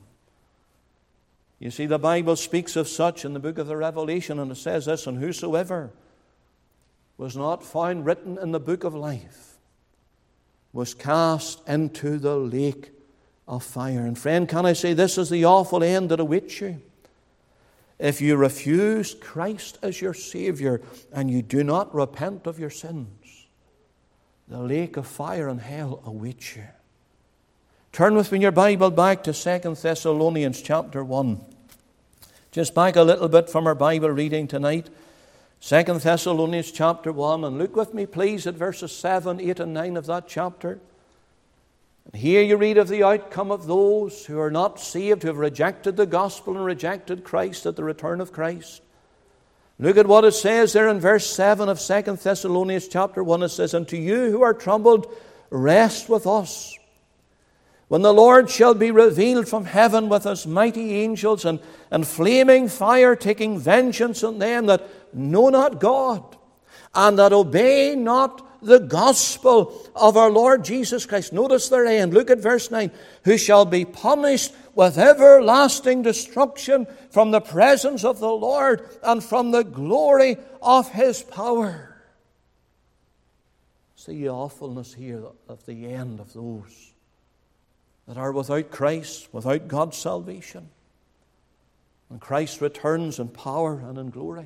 You see, the Bible speaks of such in the book of the Revelation, and it says this, "And whosoever was not found written in the book of life was cast into the lake of fire." And friend, can I say this is the awful end that awaits you? If you refuse Christ as your Savior and you do not repent of your sins, the lake of fire and hell awaits you. Turn with me in your Bible back to Second Thessalonians chapter one. Just back a little bit from our Bible reading tonight. Second Thessalonians chapter one. And look with me please at verses seven, eight and nine of that chapter. And here you read of the outcome of those who are not saved, who have rejected the gospel and rejected Christ at the return of Christ. Look at what it says there in verse seven of Second Thessalonians chapter one. It says, "And to you who are troubled, rest with us, when the Lord shall be revealed from heaven with His mighty angels and, and flaming fire, taking vengeance on them that know not God, and that obey not the gospel of our Lord Jesus Christ." Notice their end. Look at verse nine. "Who shall be punished with everlasting destruction from the presence of the Lord and from the glory of His power." See the awfulness here of the end of those that are without Christ, without God's salvation. When Christ returns in power and in glory.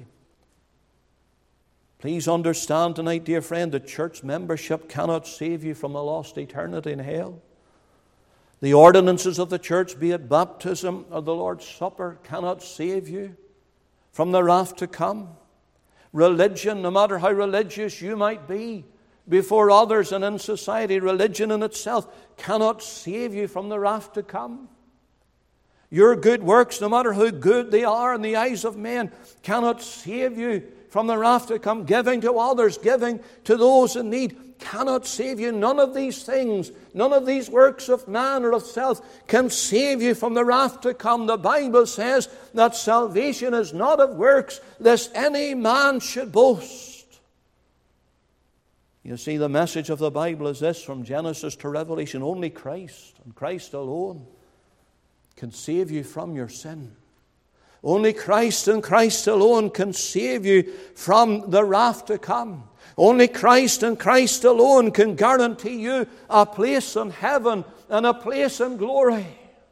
Please understand tonight, dear friend, that church membership cannot save you from a lost eternity in hell. The ordinances of the church, be it baptism or the Lord's Supper, cannot save you from the wrath to come. Religion, no matter how religious you might be, before others and in society. Religion in itself cannot save you from the wrath to come. Your good works, no matter how good they are in the eyes of men, cannot save you from the wrath to come. Giving to others, giving to those in need, cannot save you. None of these things, none of these works of man or of self can save you from the wrath to come. The Bible says that salvation is not of works, lest any man should boast. You see, the message of the Bible is this, from Genesis to Revelation: only Christ and Christ alone can save you from your sin. Only Christ and Christ alone can save you from the wrath to come. Only Christ and Christ alone can guarantee you a place in heaven and a place in glory.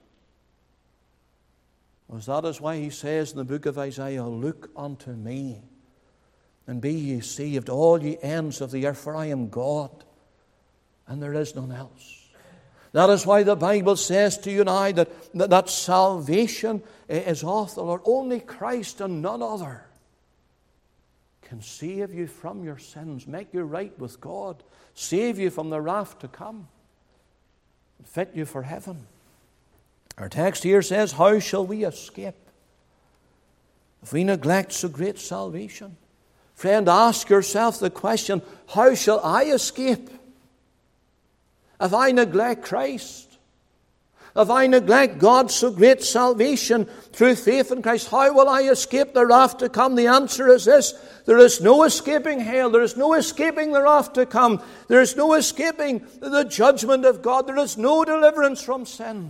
Well, that is why he says in the book of Isaiah, look unto me and be ye saved, all ye ends of the earth, for I am God, and there is none else. That is why the Bible says to you and I that, that, that salvation is of the Lord. Only Christ and none other can save you from your sins, make you right with God, save you from the wrath to come, and fit you for heaven. Our text here says, how shall we escape if we neglect so great salvation? Friend, ask yourself the question, how shall I escape if I neglect Christ? If I neglect God's so great salvation through faith in Christ, how will I escape the wrath to come? The answer is this: there is no escaping hell. There is no escaping the wrath to come. There is no escaping the judgment of God. There is no deliverance from sin.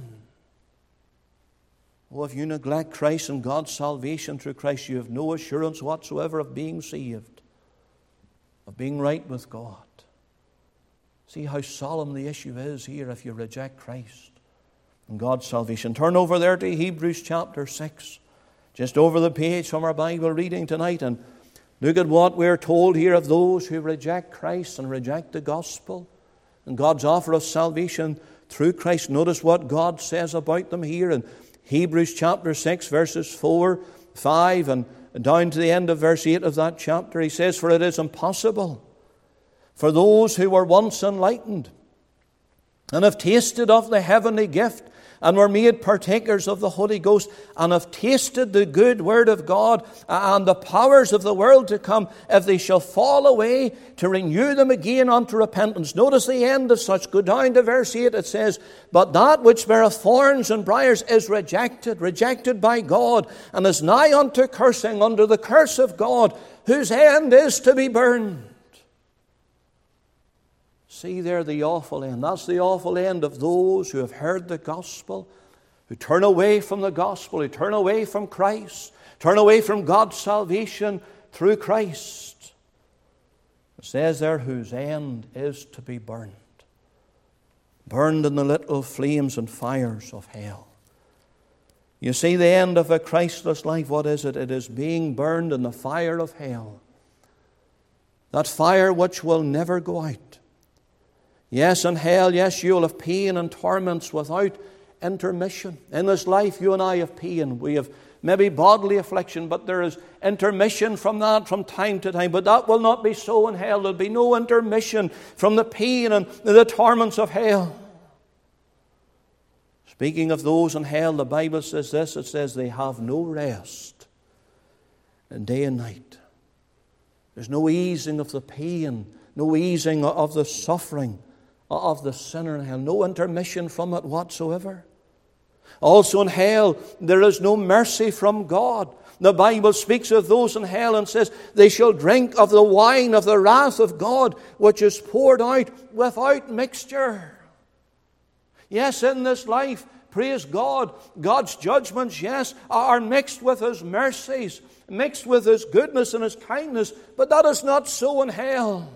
Oh, if you neglect Christ and God's salvation through Christ, you have no assurance whatsoever of being saved, of being right with God. See how solemn the issue is here if you reject Christ and God's salvation. Turn over there to Hebrews chapter six, just over the page from our Bible reading tonight, and look at what we're told here of those who reject Christ and reject the gospel and God's offer of salvation through Christ. Notice what God says about them here in Hebrews chapter six, verses four, five, and down to the end of verse eight of that chapter. He says, for it is impossible for those who were once enlightened and have tasted of the heavenly gift and were made partakers of the Holy Ghost and have tasted the good word of God and the powers of the world to come, if they shall fall away, to renew them again unto repentance. Notice the end of such. Go down to verse eight. It says, but that which beareth thorns and briars is rejected, rejected by God, and is nigh unto cursing, under the curse of God, whose end is to be burned. See there the awful end. That's the awful end of those who have heard the gospel, who turn away from the gospel, who turn away from Christ, turn away from God's salvation through Christ. It says there, whose end is to be burned. Burned in the little flames and fires of hell. You see, the end of a Christless life, what is it? It is being burned in the fire of hell. That fire which will never go out. Yes, in hell, yes, you'll have pain and torments without intermission. In this life, you and I have pain. We have maybe bodily affliction, but there is intermission from that from time to time. But that will not be so in hell. There will be no intermission from the pain and the torments of hell. Speaking of those in hell, the Bible says this. It says they have no rest day and night. There's no easing of the pain, no easing of the suffering of the sinner in hell. No intermission from it whatsoever. Also in hell, there is no mercy from God. The Bible speaks of those in hell and says, they shall drink of the wine of the wrath of God, which is poured out without mixture. Yes, in this life, praise God, God's judgments, yes, are mixed with His mercies, mixed with His goodness and His kindness, but that is not so in hell.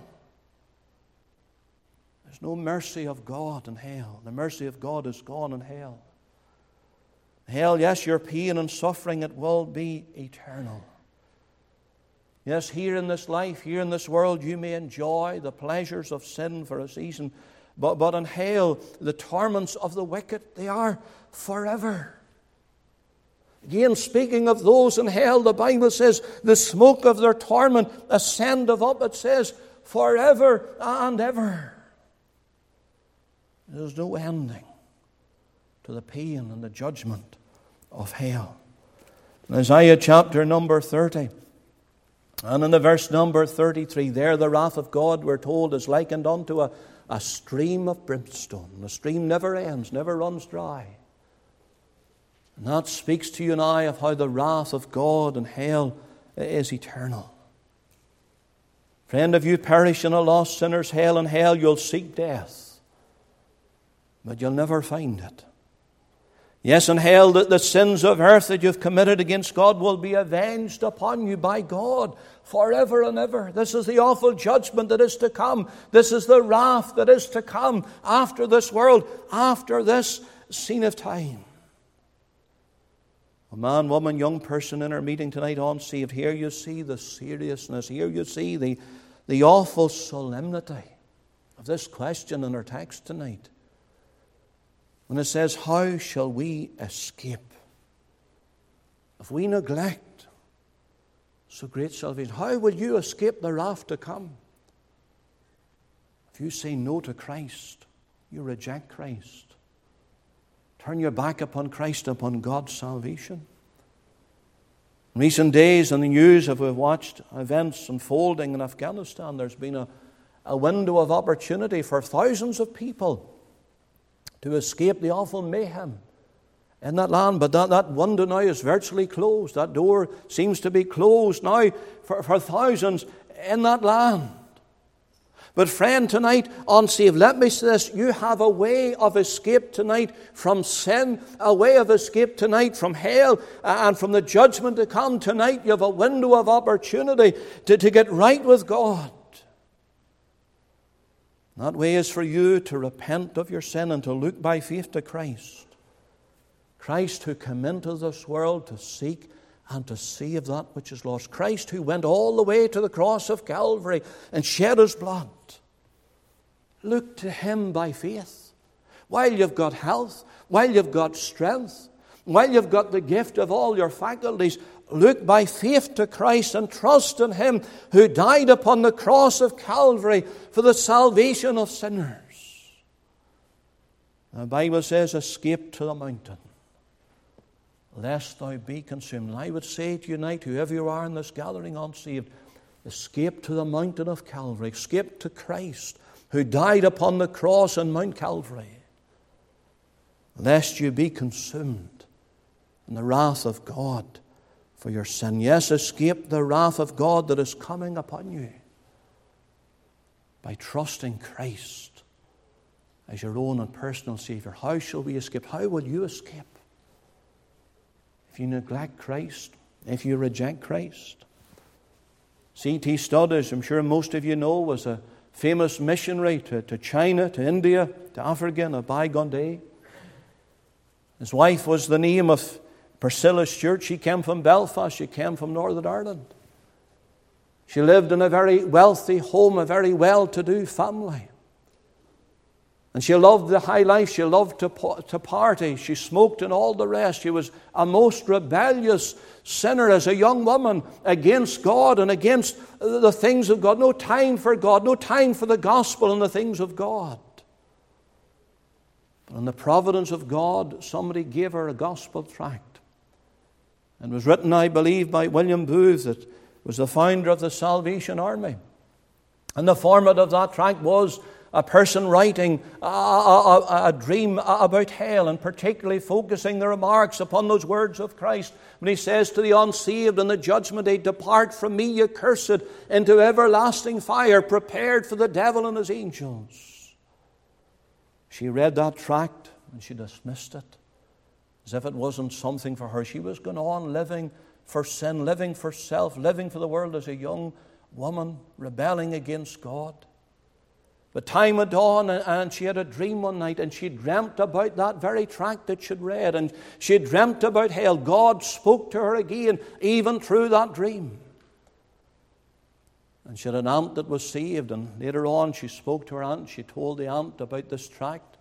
There's no mercy of God in hell. The mercy of God is gone in hell. Hell, yes, your pain and suffering, it will be eternal. Yes, here in this life, here in this world, you may enjoy the pleasures of sin for a season, but, but in hell, the torments of the wicked, they are forever. Again, speaking of those in hell, the Bible says, the smoke of their torment ascendeth up, it says, forever and ever. There's no ending to the pain and the judgment of hell. In Isaiah chapter number thirty, and in the verse number thirty-three, there the wrath of God, we're told, is likened unto a, a stream of brimstone. The stream never ends, never runs dry. And that speaks to you and I of how the wrath of God and hell is eternal. Friend, if you perish in a lost sinner's hell and hell, you'll seek death, but you'll never find it. Yes, in hell, the, the sins of earth that you've committed against God will be avenged upon you by God forever and ever. This is the awful judgment that is to come. This is the wrath that is to come after this world, after this scene of time. A man, woman, young person in our meeting tonight, unsaved, here you see the seriousness, here you see the, the awful solemnity of this question in our text tonight. When it says, how shall we escape? If we neglect so great salvation, how will you escape the wrath to come? If you say no to Christ, you reject Christ. Turn your back upon Christ, upon God's salvation. In recent days in the news, as we've watched events unfolding in Afghanistan, there's been a, a window of opportunity for thousands of people to escape the awful mayhem in that land. But that, that window now is virtually closed. That door seems to be closed now for, for thousands in that land. But friend, tonight, unsaved, let me say this. You have a way of escape tonight from sin, a way of escape tonight from hell and from the judgment to come. Tonight you have a window of opportunity to, to get right with God. That way is for you to repent of your sin and to look by faith to Christ. Christ who came into this world to seek and to save that which is lost. Christ who went all the way to the cross of Calvary and shed His blood. Look to Him by faith. While you've got health, while you've got strength, while you've got the gift of all your faculties, look by faith to Christ and trust in Him who died upon the cross of Calvary for the salvation of sinners. The Bible says, escape to the mountain, lest thou be consumed. And I would say to you tonight, whoever you are in this gathering unsaved, escape to the mountain of Calvary. Escape to Christ who died upon the cross on Mount Calvary, lest you be consumed in the wrath of God for your sin. Yes, escape the wrath of God that is coming upon you by trusting Christ as your own and personal Savior. How shall we escape? How will you escape? If you neglect Christ, if you reject Christ. C T Studd, I'm sure most of you know, was a famous missionary to, to China, to India, to Africa in a bygone day. His wife was the name of Priscilla Stewart. She came from Belfast. She came from Northern Ireland. She lived in a very wealthy home, a very well-to-do family. And she loved the high life. She loved to, to party. She smoked and all the rest. She was a most rebellious sinner as a young woman against God and against the things of God. No time for God. No time for the gospel and the things of God. But in the providence of God, somebody gave her a gospel tract. And it was written, I believe, by William Booth, that was the founder of the Salvation Army. And the format of that tract was a person writing a, a, a dream about hell, and particularly focusing the remarks upon those words of Christ when He says to the unsaved in the judgment day, depart from me, ye cursed, into everlasting fire, prepared for the devil and his angels. She read that tract and she dismissed it as if it wasn't something for her. She was going on living for sin, living for self, living for the world as a young woman, rebelling against God. But time went on, and she had a dream one night, and she dreamt about that very tract that she'd read, and she dreamt about hell. God spoke to her again, even through that dream. And she had an aunt that was saved, and later on she spoke to her aunt. She told the aunt about this tract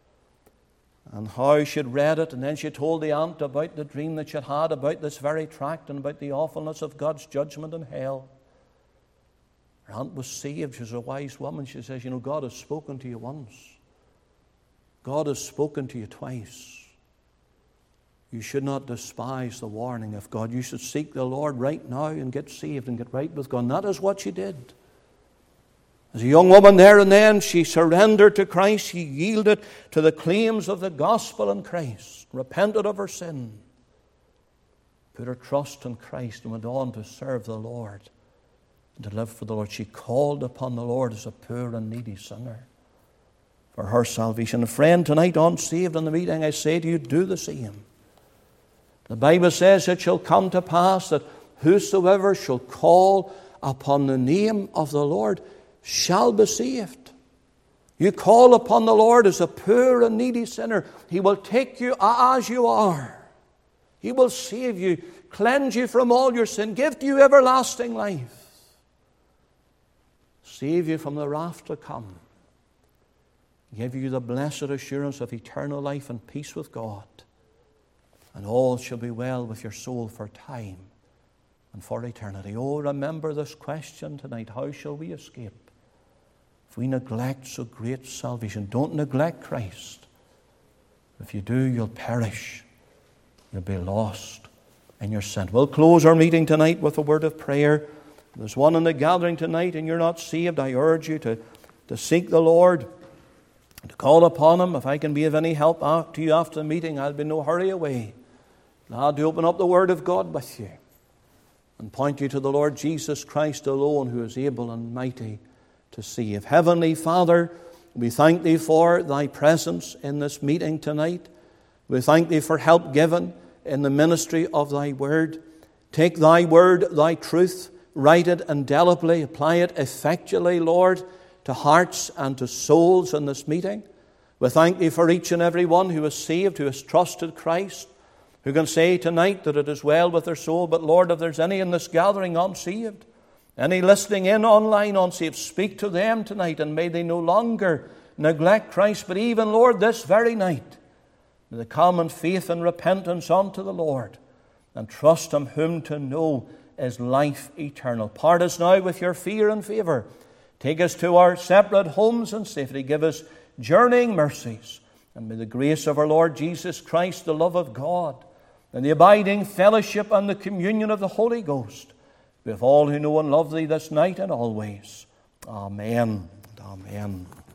and how she'd read it, and then she told the aunt about the dream that she'd had about this very tract and about the awfulness of God's judgment in hell. Her aunt was saved. She's a wise woman. She says, you know, God has spoken to you once. God has spoken to you twice. You should not despise the warning of God. You should seek the Lord right now and get saved and get right with God. And that is what she did. As a young woman there and then, she surrendered to Christ. She yielded to the claims of the gospel in Christ, repented of her sin, put her trust in Christ, and went on to serve the Lord and to live for the Lord. She called upon the Lord as a poor and needy sinner for her salvation. A friend, tonight, unsaved in the meeting, I say to you, do the same. The Bible says it shall come to pass that whosoever shall call upon the name of the Lord shall be saved. You call upon the Lord as a poor and needy sinner. He will take you as you are. He will save you, cleanse you from all your sin, give you everlasting life, save you from the wrath to come, give you the blessed assurance of eternal life and peace with God. And all shall be well with your soul for time and for eternity. Oh, remember this question tonight. How shall we escape if we neglect so great salvation? Don't neglect Christ. If you do, you'll perish. You'll be lost in your sin. We'll close our meeting tonight with a word of prayer. There's one in the gathering tonight and you're not saved. I urge you to, to seek the Lord, to call upon Him. If I can be of any help to you after the meeting, I'll be no hurry away. Glad to open up the Word of God with you and point you to the Lord Jesus Christ alone, who is able and mighty to save. Heavenly Father, we thank Thee for Thy presence in this meeting tonight. We thank Thee for help given in the ministry of Thy Word. Take Thy Word, Thy truth, write it indelibly, apply it effectually, Lord, to hearts and to souls in this meeting. We thank Thee for each and every one who is saved, who has trusted Christ, who can say tonight that it is well with their soul. But Lord, if there's any in this gathering unsaved, any listening in online unsaved, speak to them tonight, and may they no longer neglect Christ, but even, Lord, this very night, may they come in faith and repentance unto the Lord and trust Him whom to know is life eternal. Part us now with your fear and favour. Take us to our separate homes in safety. Give us journeying mercies. And may the grace of our Lord Jesus Christ, the love of God, and the abiding fellowship and the communion of the Holy Ghost be with all who know and love Thee this night and always. Amen. Amen.